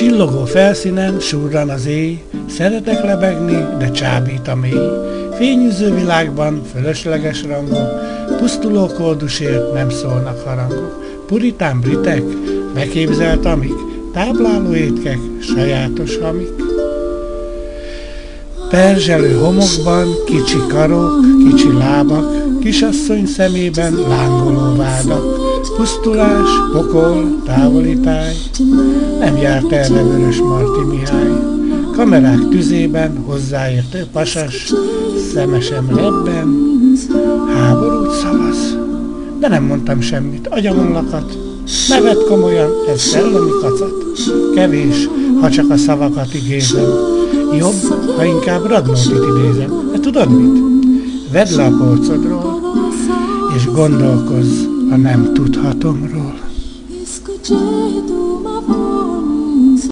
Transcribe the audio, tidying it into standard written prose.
Csillogó felszínen surran az éj, szeretek lebegni, de csábít a mély. Fényűző világban fölösleges rangok, pusztuló koldusért nem szólnak harangok. Puritán britek, beképzelt amik, tápláló étkek, sajátos hamik. Perzselő homokban kicsi karok, kicsi lábak, kisasszony szemében lángoló vádak. Pusztulás, pokol, távoli táj, nem járt erre Vörösmarty Mihály. Kamerák tüzében hozzáértő pasas, szemesem lebben, háborút szavaz. De nem mondtam semmit, agyamon lakat, ne vedd komolyan, ez szellemi kacat. Kevés, ha csak a szavakat igézem, jobb, ha inkább Radnótit idézem. De tudod mit? Vedd le a polcodról, és gondolkozz a nem tudhatomról.